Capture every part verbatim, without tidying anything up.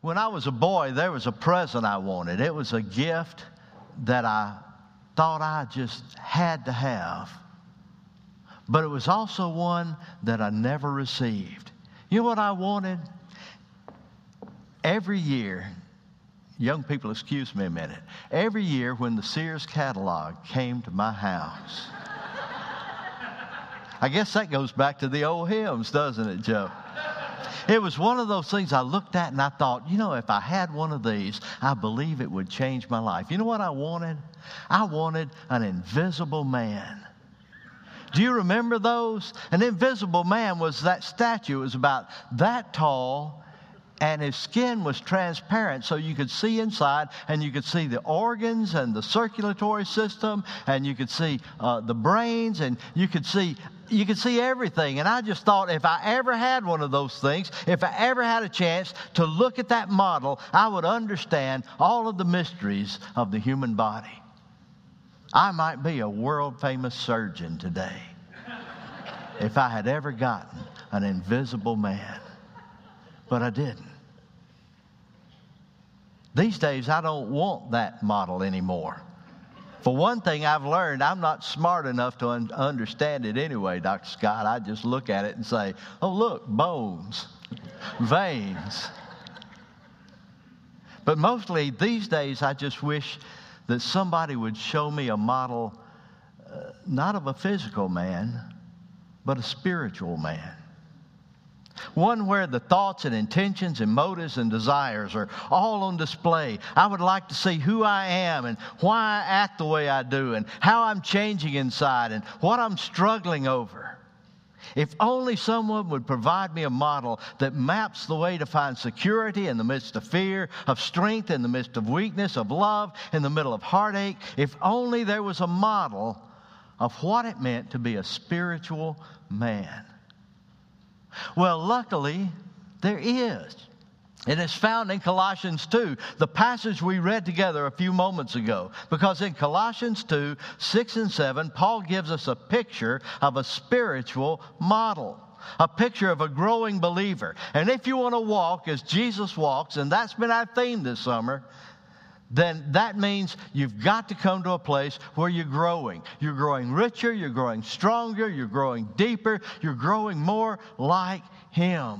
when I was a boy, there was a present I wanted. It was a gift that I thought I just had to have. But it was also one that I never received. You know what I wanted? Every year, young people, excuse me a minute. Every year when the Sears catalog came to my house, I guess that goes back to the old hymns, doesn't it, Joe? It was one of those things I looked at and I thought, you know, if I had one of these, I believe it would change my life. You know what I wanted? I wanted an invisible man. Do you remember those? An invisible man was that statue. It was about that tall, and his skin was transparent so you could see inside, and you could see the organs and the circulatory system, and you could see uh, the brains, and you could see you could see everything. And I just thought, if I ever had one of those things, if I ever had a chance to look at that model, I would understand all of the mysteries of the human body. I might be a world-famous surgeon today if I had ever gotten an invisible man. But I didn't. These days, I don't want that model anymore. For one thing, I've learned I'm not smart enough to un- understand it anyway, Doctor Scott. I just look at it and say, oh, look, bones, veins. But mostly these days, I just wish that somebody would show me a model, uh, not of a physical man, but a spiritual man. One where the thoughts and intentions and motives and desires are all on display. I would like to see who I am and why I act the way I do and how I'm changing inside and what I'm struggling over. If only someone would provide me a model that maps the way to find security in the midst of fear, of strength in the midst of weakness, of love in the middle of heartache. If only there was a model of what it meant to be a spiritual man. Well, luckily, there is. And it's found in Colossians two, the passage we read together a few moments ago. Because in Colossians two, six and seven, Paul gives us a picture of a spiritual model. A picture of a growing believer. And if you want to walk as Jesus walks, and that's been our theme this summer, then that means you've got to come to a place where you're growing. You're growing richer, you're growing stronger, you're growing deeper, you're growing more like Him.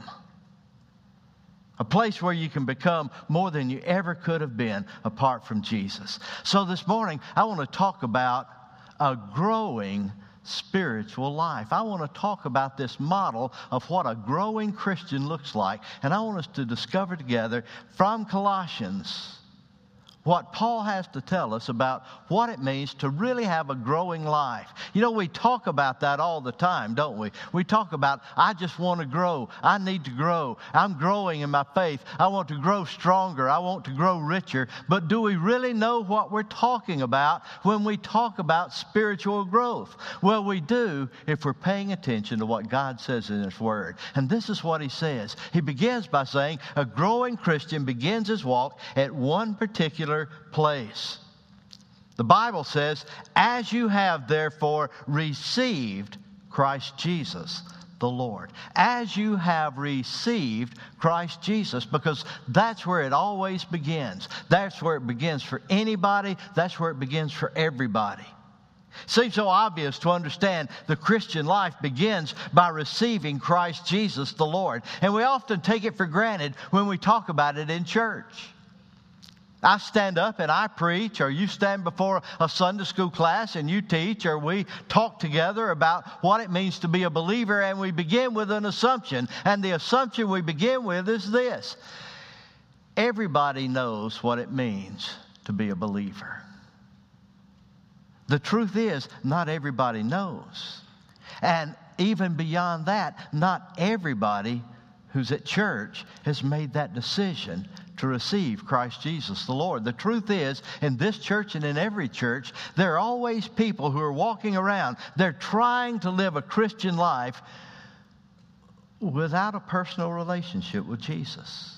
A place where you can become more than you ever could have been apart from Jesus. So this morning, I want to talk about a growing spiritual life. I want to talk about this model of what a growing Christian looks like. And I want us to discover together from Colossians what Paul has to tell us about what it means to really have a growing life. You know, we talk about that all the time, don't we? We talk about, I just want to grow. I need to grow. I'm growing in my faith. I want to grow stronger. I want to grow richer. But do we really know what we're talking about when we talk about spiritual growth? Well, we do if we're paying attention to what God says in His Word. And this is what He says. He begins by saying, a growing Christian begins his walk at one particular place. The Bible says, as you have therefore received Christ Jesus the Lord. As you have received Christ Jesus, because that's where it always begins. That's where it begins for anybody. That's where it begins for everybody. Seems so obvious to understand the Christian life begins by receiving Christ Jesus the Lord. And we often take it for granted when we talk about it in church. I stand up and I preach, or you stand before a Sunday school class and you teach, or we talk together about what it means to be a believer, and we begin with an assumption. And the assumption we begin with is this: everybody knows what it means to be a believer. The truth is, not everybody knows. And even beyond that, not everybody who's at church has made that decision to receive Christ Jesus the Lord. The truth is, in this church and in every church, there are always people who are walking around. They're trying to live a Christian life without a personal relationship with Jesus.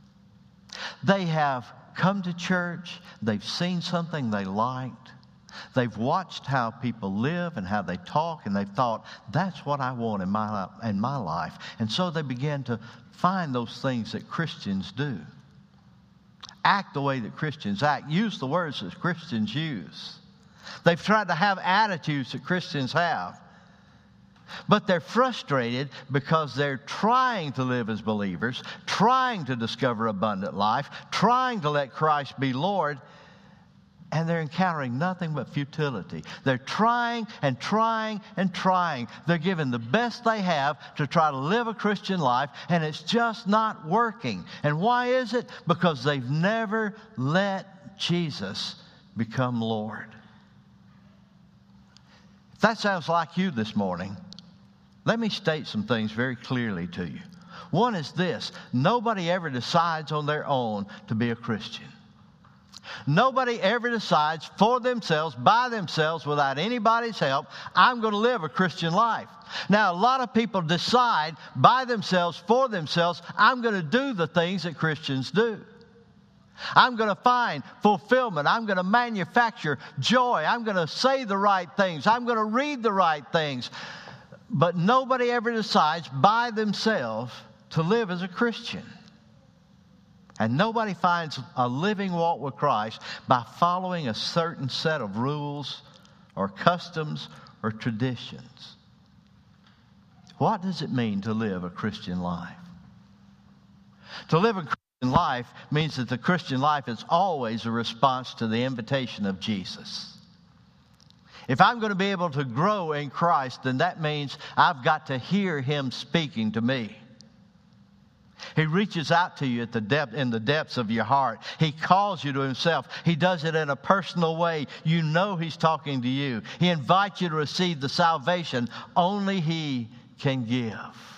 They have come to church, they've seen something they liked, They've watched how people live and how they talk, and they've thought, that's what I want in my, in my life. And so they begin to find those things that Christians do. Act the way that Christians act. Use the words that Christians use. They've tried to have attitudes that Christians have. But they're frustrated because they're trying to live as believers, trying to discover abundant life, trying to let Christ be Lord, and they're encountering nothing but futility. They're trying and trying and trying. They're giving the best they have to try to live a Christian life, and it's just not working. And why is it? Because they've never let Jesus become Lord. If that sounds like you this morning, let me state some things very clearly to you. One is this: nobody ever decides on their own to be a Christian. Nobody ever decides for themselves, by themselves, without anybody's help, I'm going to live a Christian life. Now, a lot of people decide by themselves, for themselves, I'm going to do the things that Christians do. I'm going to find fulfillment. I'm going to manufacture joy. I'm going to say the right things. I'm going to read the right things. But nobody ever decides by themselves to live as a Christian. And nobody finds a living walk with Christ by following a certain set of rules or customs or traditions. What does it mean to live a Christian life? To live a Christian life means that the Christian life is always a response to the invitation of Jesus. If I'm going to be able to grow in Christ, then that means I've got to hear Him speaking to me. He reaches out to you at the depth, in the depths of your heart. He calls you to Himself. He does it in a personal way. You know He's talking to you. He invites you to receive the salvation only He can give.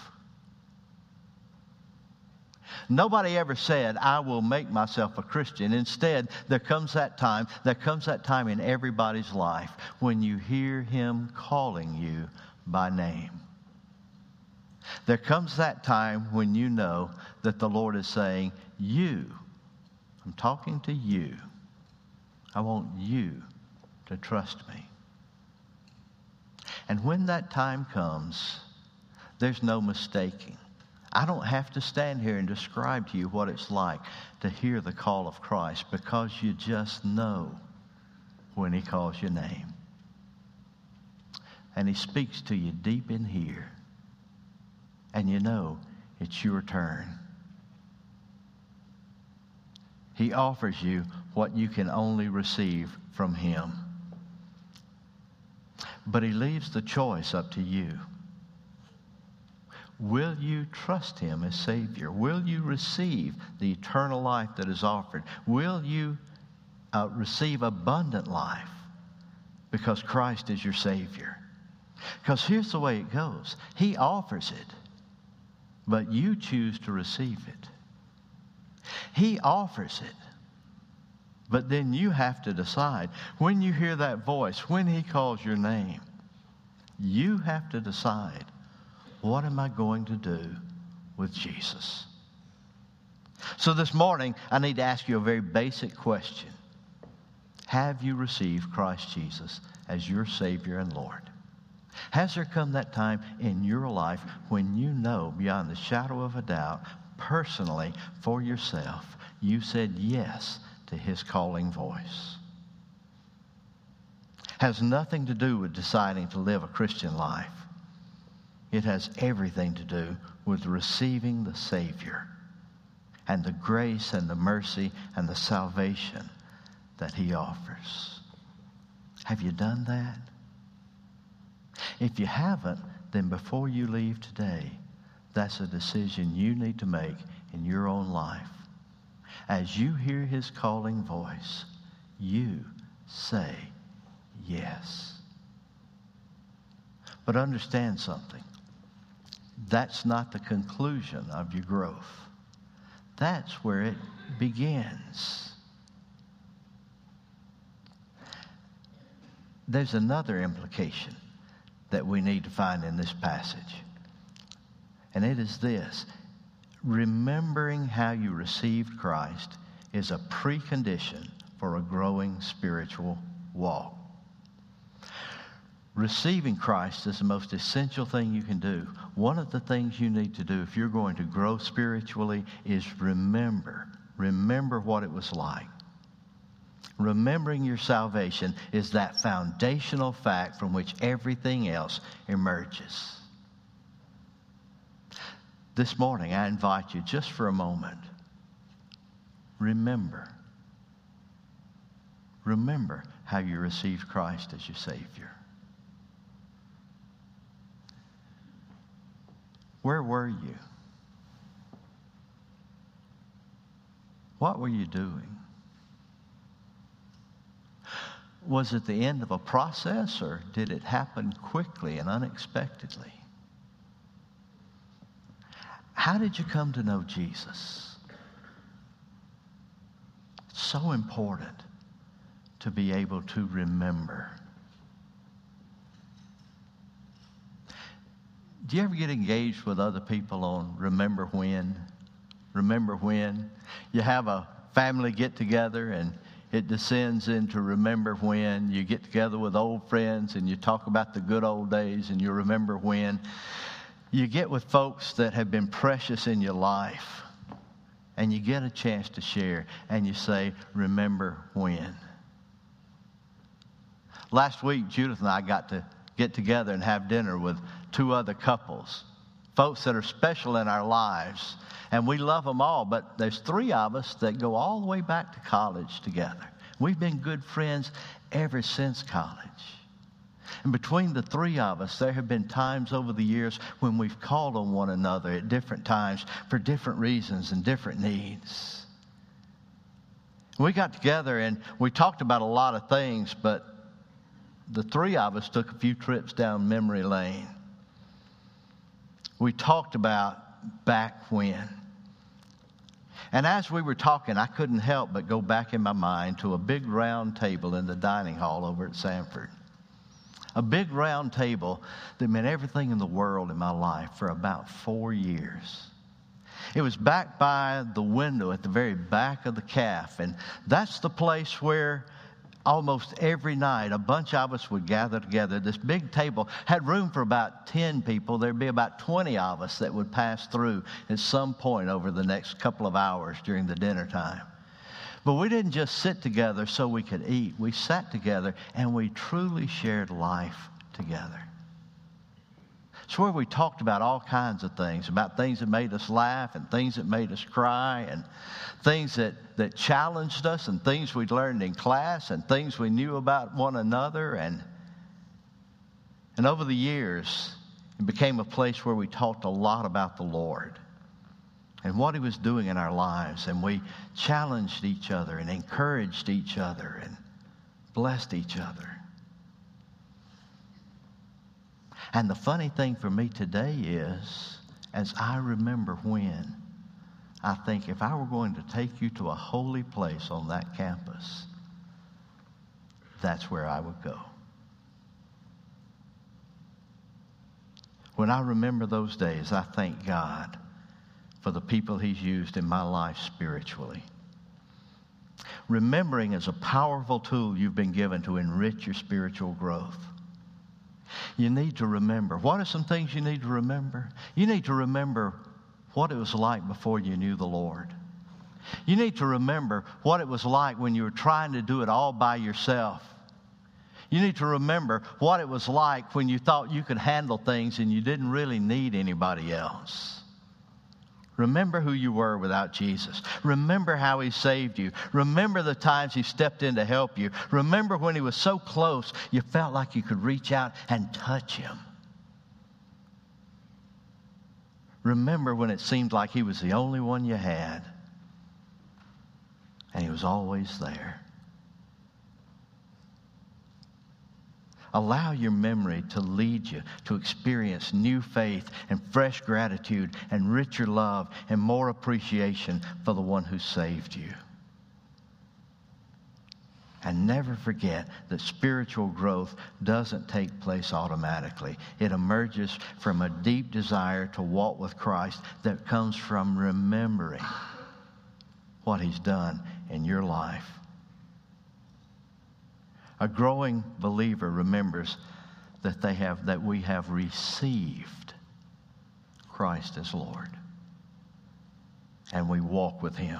Nobody ever said, I will make myself a Christian. Instead, there comes that time, there comes that time in everybody's life when you hear Him calling you by name. There comes that time when you know that the Lord is saying, you, I'm talking to you. I want you to trust me. And when that time comes, there's no mistaking. I don't have to stand here and describe to you what it's like to hear the call of Christ, because you just know when He calls your name. And He speaks to you deep in here. And you know it's your turn. He offers you what you can only receive from Him. But He leaves the choice up to you. Will you trust Him as Savior? Will you receive the eternal life that is offered? Will you uh, receive abundant life because Christ is your Savior? Because here's the way it goes. He offers it, but you choose to receive it. He offers it, but then you have to decide. When you hear that voice, when He calls your name, you have to decide, what am I going to do with Jesus? So this morning, I need to ask you a very basic question. Have you received Christ Jesus as your Savior and Lord? Has there come that time in your life when you know beyond the shadow of a doubt, personally, for yourself, you said yes to His calling voice? Has nothing to do with deciding to live a Christian life. It has everything to do with receiving the Savior and the grace and the mercy and the salvation that He offers. Have you done that? If you haven't, then before you leave today, that's a decision you need to make in your own life. As you hear His calling voice, you say yes. But understand something. That's not the conclusion of your growth. That's where it begins. There's another implication that we need to find in this passage. And it is this: remembering how you received Christ is a precondition for a growing spiritual walk. Receiving Christ is the most essential thing you can do. One of the things you need to do if you're going to grow spiritually is remember. Remember what it was like. Remembering your salvation is that foundational fact from which everything else emerges. This morning, I invite you just for a moment. Remember. Remember how you received Christ as your Savior. Where were you? What were you doing? Was it the end of a process, or did it happen quickly and unexpectedly? How did you come to know Jesus? It's so important to be able to remember. Do you ever get engaged with other people on remember when? Remember when? You have a family get together and it descends into remember when. You get together with old friends and you talk about the good old days and you remember when. You get with folks that have been precious in your life and you get a chance to share and you say, remember when. Last week, Judith and I got to get together and have dinner with two other couples, folks that are special in our lives. And we love them all, but there's three of us that go all the way back to college together. We've been good friends ever since college. And between the three of us, there have been times over the years when we've called on one another at different times for different reasons and different needs. We got together and we talked about a lot of things, but the three of us took a few trips down memory lane. We talked about back when. And as we were talking, I couldn't help but go back in my mind to a big round table in the dining hall over at Sanford. A big round table that meant everything in the world in my life for about four years. It was back by the window at the very back of the calf, and that's the place where almost every night, a bunch of us would gather together. This big table had room for about ten people. There'd be about twenty of us that would pass through at some point over the next couple of hours during the dinner time. But we didn't just sit together so we could eat. We sat together and we truly shared life together. It's where we talked about all kinds of things, about things that made us laugh and things that made us cry and things that, that challenged us and things we'd learned in class and things we knew about one another. And, and over the years, it became a place where we talked a lot about the Lord and what He was doing in our lives. And we challenged each other and encouraged each other and blessed each other. And the funny thing for me today is, as I remember when, I think if I were going to take you to a holy place on that campus, that's where I would go. When I remember those days, I thank God for the people He's used in my life spiritually. Remembering is a powerful tool you've been given to enrich your spiritual growth. You need to remember. What are some things you need to remember? You need to remember what it was like before you knew the Lord. You need to remember what it was like when you were trying to do it all by yourself. You need to remember what it was like when you thought you could handle things and you didn't really need anybody else. Remember who you were without Jesus. Remember how He saved you. Remember the times He stepped in to help you. Remember when He was so close you felt like you could reach out and touch Him. Remember when it seemed like He was the only one you had, and He was always there. Allow your memory to lead you to experience new faith and fresh gratitude and richer love and more appreciation for the one who saved you. And never forget that spiritual growth doesn't take place automatically. It emerges from a deep desire to walk with Christ that comes from remembering what He's done in your life. A growing believer remembers that they have, that we have received Christ as Lord. And we walk with Him.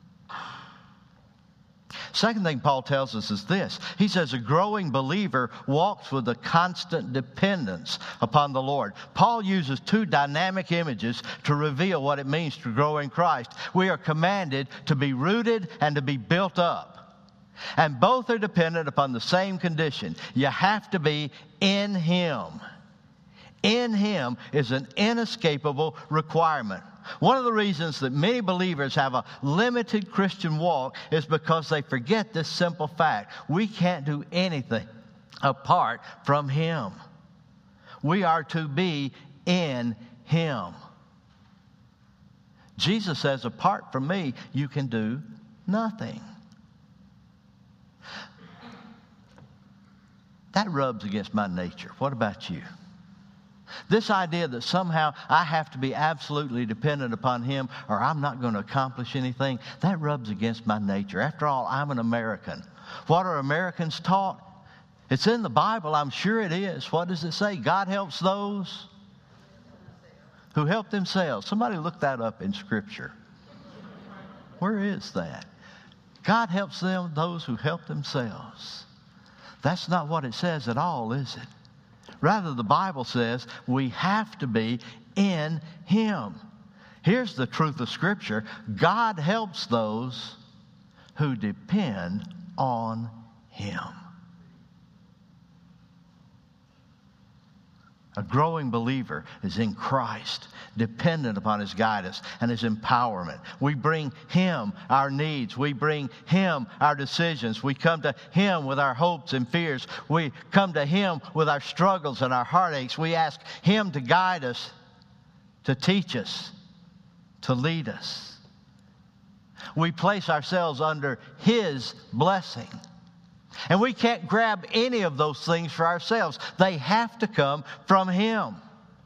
Second thing Paul tells us is this. He says a growing believer walks with a constant dependence upon the Lord. Paul uses two dynamic images to reveal what it means to grow in Christ. We are commanded to be rooted and to be built up. And both are dependent upon the same condition. You have to be in Him. In Him is an inescapable requirement. One of the reasons that many believers have a limited Christian walk is because they forget this simple fact. We can't do anything apart from Him. We are to be in Him. Jesus says, apart from me, you can do nothing. That rubs against my nature. What about you? This idea that somehow I have to be absolutely dependent upon Him or I'm not going to accomplish anything, that rubs against my nature. After all, I'm an American. What are Americans taught? It's in the Bible, I'm sure it is. What does it say? God helps those who help themselves. Somebody look that up in Scripture. Where is that? God helps them, those who help themselves. That's not what it says at all, is it? Rather, the Bible says we have to be in Him. Here's the truth of Scripture. God helps those who depend on Him. A growing believer is in Christ, dependent upon His guidance and His empowerment. We bring Him our needs. We bring Him our decisions. We come to Him with our hopes and fears. We come to Him with our struggles and our heartaches. We ask Him to guide us, to teach us, to lead us. We place ourselves under His blessing. And we can't grab any of those things for ourselves. They have to come from Him.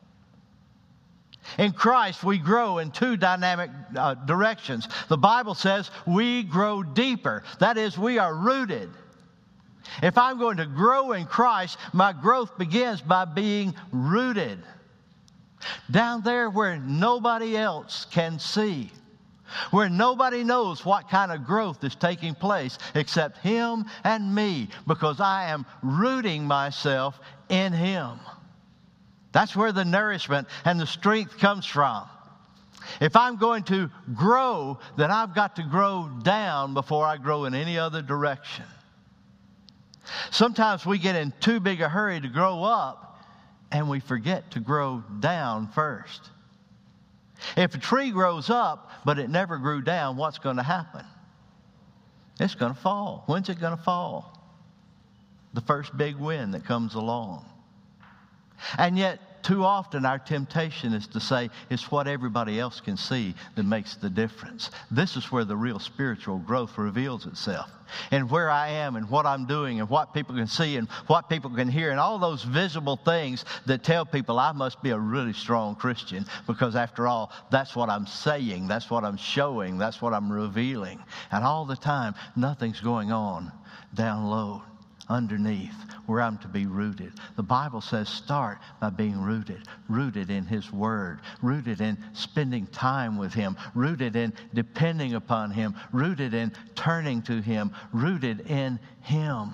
In Christ, we grow in two dynamic uh, directions. The Bible says we grow deeper. That is, we are rooted. If I'm going to grow in Christ, my growth begins by being rooted. Down there where nobody else can see. Where nobody knows what kind of growth is taking place except Him and me, because I am rooting myself in Him. That's where the nourishment and the strength comes from. If I'm going to grow, then I've got to grow down before I grow in any other direction. Sometimes we get in too big a hurry to grow up, and we forget to grow down first. If a tree grows up, but it never grew down, what's going to happen? It's going to fall. When's it going to fall? The first big wind that comes along. And yet, too often our temptation is to say it's what everybody else can see that makes the difference. This is where the real spiritual growth reveals itself. And where I am and what I'm doing and what people can see and what people can hear and all those visible things that tell people I must be a really strong Christian, because after all, that's what I'm saying, that's what I'm showing, that's what I'm revealing. And all the time, nothing's going on down low, underneath, where I'm to be rooted. The Bible says start by being rooted. Rooted in His Word. Rooted in spending time with Him. Rooted in depending upon Him. Rooted in turning to Him. Rooted in Him.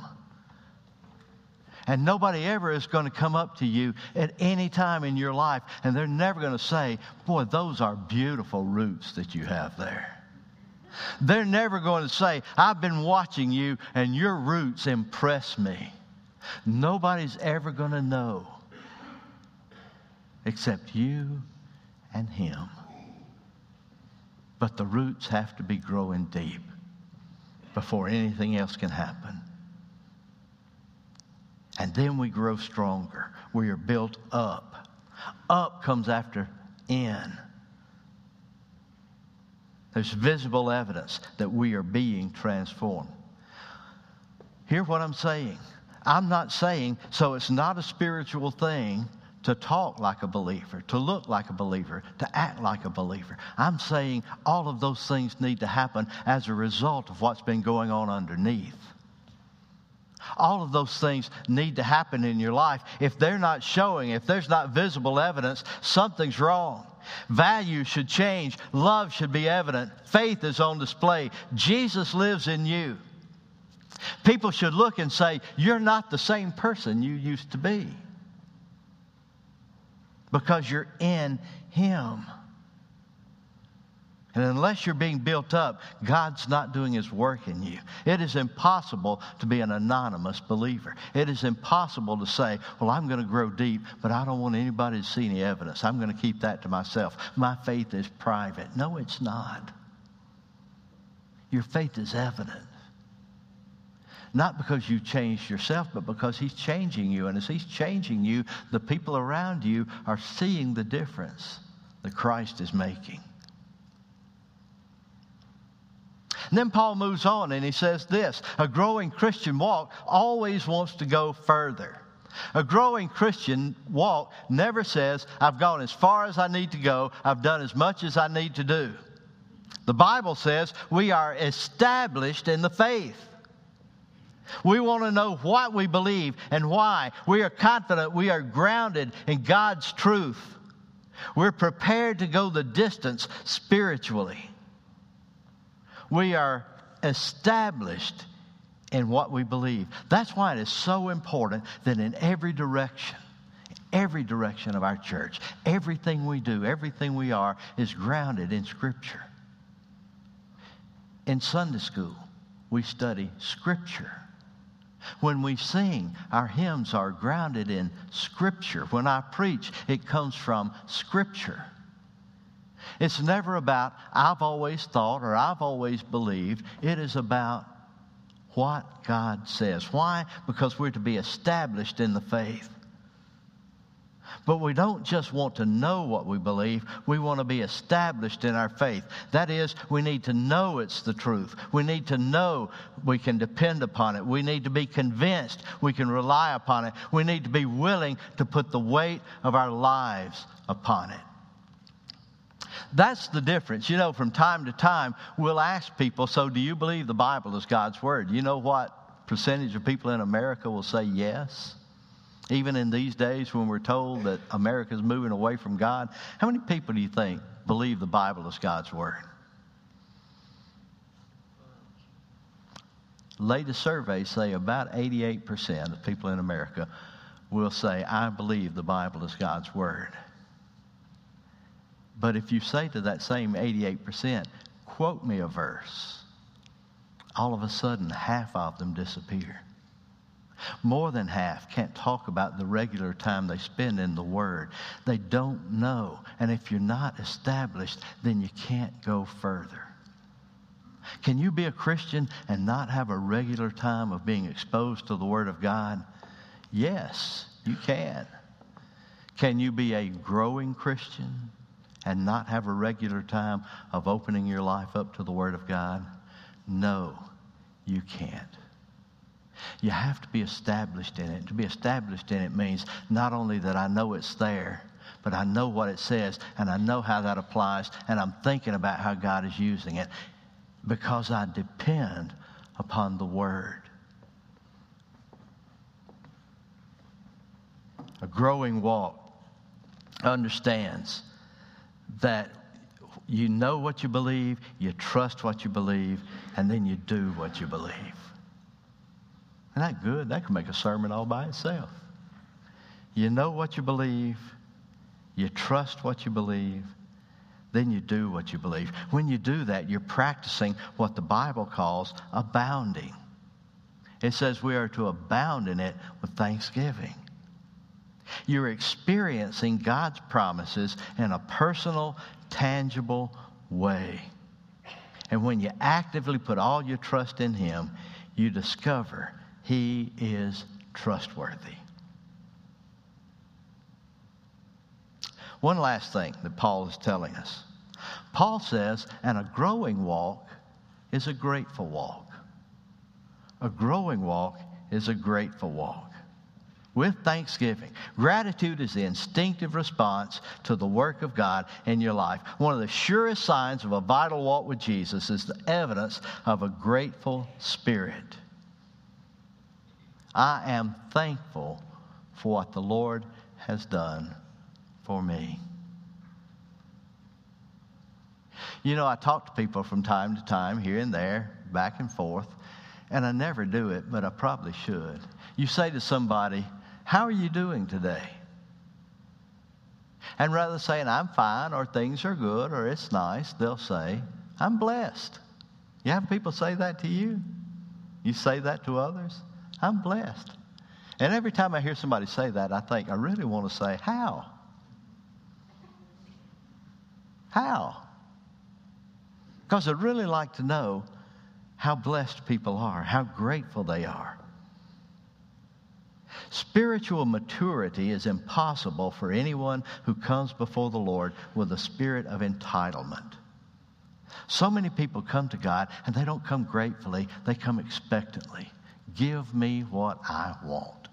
And nobody ever is going to come up to you at any time in your life, and they're never going to say, boy, those are beautiful roots that you have there. They're never going to say, I've been watching you and your roots impress me. Nobody's ever going to know except you and Him. But the roots have to be growing deep before anything else can happen. And then we grow stronger. We are built up. Up comes after in. There's visible evidence that we are being transformed. Hear what I'm saying. I'm not saying, so it's not a spiritual thing to talk like a believer, to look like a believer, to act like a believer. I'm saying all of those things need to happen as a result of what's been going on underneath. All of those things need to happen in your life. If they're not showing, if there's not visible evidence, something's wrong. Values should change. Love should be evident. Faith is on display. Jesus lives in you. People should look and say, you're not the same person you used to be, because you're in Him. And unless you're being built up, God's not doing His work in you. It is impossible to be an anonymous believer. It is impossible to say, well, I'm going to grow deep, but I don't want anybody to see any evidence. I'm going to keep that to myself. My faith is private. No, it's not. Your faith is evident. Not because you changed yourself, but because He's changing you. And as He's changing you, the people around you are seeing the difference that Christ is making. And then Paul moves on and he says this: a growing Christian walk always wants to go further. A growing Christian walk never says, I've gone as far as I need to go, I've done as much as I need to do. The Bible says we are established in the faith. We want to know what we believe and why. We are confident we are grounded in God's truth. We're prepared to go the distance spiritually. We are established in what we believe. That's why it is so important that in every direction, every direction of our church, everything we do, everything we are is grounded in Scripture. In Sunday school, we study Scripture. When we sing, our hymns are grounded in Scripture. When I preach, it comes from Scripture. It's never about, I've always thought or I've always believed. It is about what God says. Why? Because we're to be established in the faith. But we don't just want to know what we believe. We want to be established in our faith. That is, we need to know it's the truth. We need to know we can depend upon it. We need to be convinced we can rely upon it. We need to be willing to put the weight of our lives upon it. That's the difference. You know, from time to time, we'll ask people, so do you believe the Bible is God's Word? You know what percentage of people in America will say yes? Even in these days when we're told that America is moving away from God, how many people do you think believe the Bible is God's Word? Latest surveys say about eighty-eight percent of people in America will say, I believe the Bible is God's Word. But if you say to that same eighty-eight percent, quote me a verse, all of a sudden half of them disappear. More than half can't talk about the regular time they spend in the Word. They don't know. And if you're not established, then you can't go further. Can you be a Christian and not have a regular time of being exposed to the Word of God? Yes, you can. Can you be a growing Christian and not have a regular time of opening your life up to the Word of God? No, you can't. You have to be established in it. To be established in it means not only that I know it's there, but I know what it says, and I know how that applies, and I'm thinking about how God is using it, because I depend upon the Word. A growing walk understands that you know what you believe, you trust what you believe, and then you do what you believe. Isn't that good? That can make a sermon all by itself. You know what you believe, you trust what you believe, then you do what you believe. When you do that, you're practicing what the Bible calls abounding. It says we are to abound in it with thanksgiving. You're experiencing God's promises in a personal, tangible way. And when you actively put all your trust in Him, you discover He is trustworthy. One last thing that Paul is telling us. Paul says, and a growing walk is a grateful walk. A growing walk is a grateful walk. With thanksgiving. Gratitude is the instinctive response to the work of God in your life. One of the surest signs of a vital walk with Jesus is the evidence of a grateful spirit. I am thankful for what the Lord has done for me. You know, I talk to people from time to time, here and there, back and forth, and I never do it, but I probably should. You say to somebody, how are you doing today? And rather than saying, I'm fine, or things are good, or it's nice, they'll say, I'm blessed. You have people say that to you? You say that to others? I'm blessed. And every time I hear somebody say that, I think, I really want to say, how? How? Because I'd really like to know how blessed people are, how grateful they are. Spiritual maturity is impossible for anyone who comes before the Lord with a spirit of entitlement. So many people come to God and they don't come gratefully, they come expectantly. Give me what I want.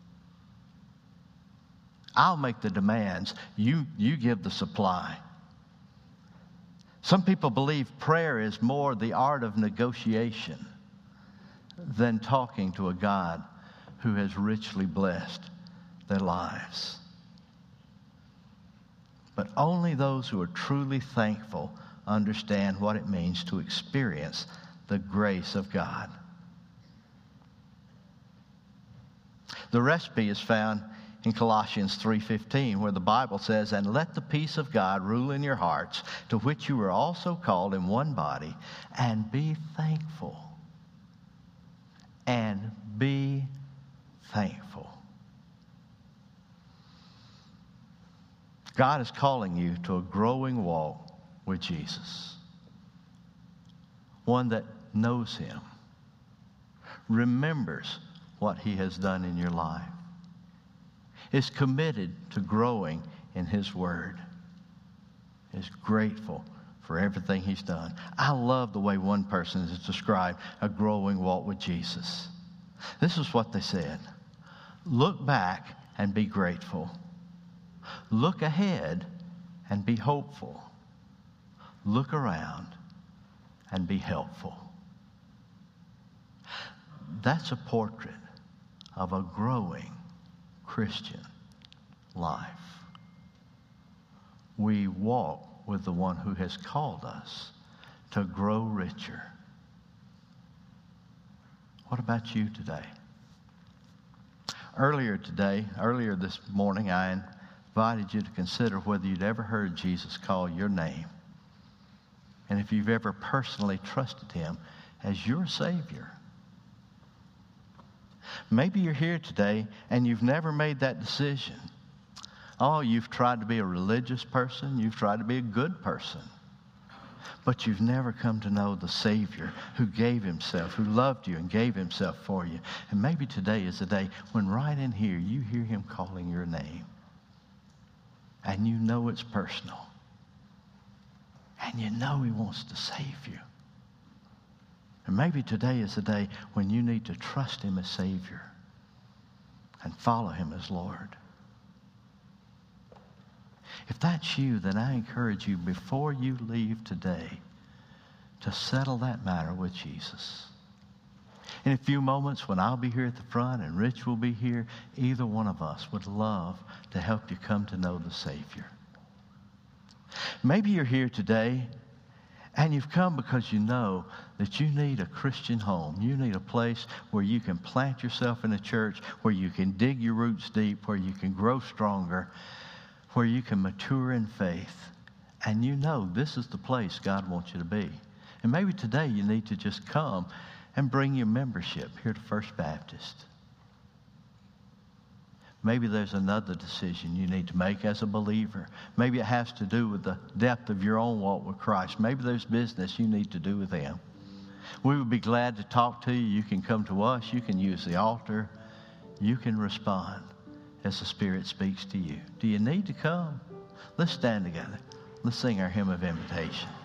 I'll make the demands, you, you give the supply. Some people believe prayer is more the art of negotiation than talking to a God who has richly blessed their lives. But only those who are truly thankful understand what it means to experience the grace of God. The recipe is found in Colossians three fifteen, where the Bible says, and let the peace of God rule in your hearts, to which you were also called in one body, and be thankful. And be thankful. God is calling you to a growing walk with Jesus. One that knows Him, remembers what He has done in your life, is committed to growing in His Word, is grateful for everything He's done. I love the way one person has described a growing walk with Jesus. This is what they said. Look back and be grateful. Look ahead and be hopeful. Look around and be helpful. That's a portrait of a growing Christian life. We walk with the one who has called us to grow richer. What about you today? Earlier today, earlier this morning, I invited you to consider whether you'd ever heard Jesus call your name, and if you've ever personally trusted Him as your Savior. Maybe you're here today and you've never made that decision. Oh, you've tried to be a religious person, you've tried to be a good person, but you've never come to know the Savior who gave Himself, who loved you and gave Himself for you. And maybe today is the day when right in here you hear Him calling your name. And you know it's personal. And you know He wants to save you. And maybe today is the day when you need to trust Him as Savior and follow Him as Lord. If that's you, then I encourage you before you leave today to settle that matter with Jesus. In a few moments when I'll be here at the front and Rich will be here, either one of us would love to help you come to know the Savior. Maybe you're here today and you've come because you know that you need a Christian home. You need a place where you can plant yourself in a church, where you can dig your roots deep, where you can grow stronger, where you can mature in faith. And you know this is the place God wants you to be. And maybe today you need to just come and bring your membership here to First Baptist. Maybe there's another decision you need to make as a believer. Maybe it has to do with the depth of your own walk with Christ. Maybe there's business you need to do with Him. We would be glad to talk to you. You can come to us. You can use the altar. You can respond as the Spirit speaks to you. Do you need to come? Let's stand together. Let's sing our hymn of invitation.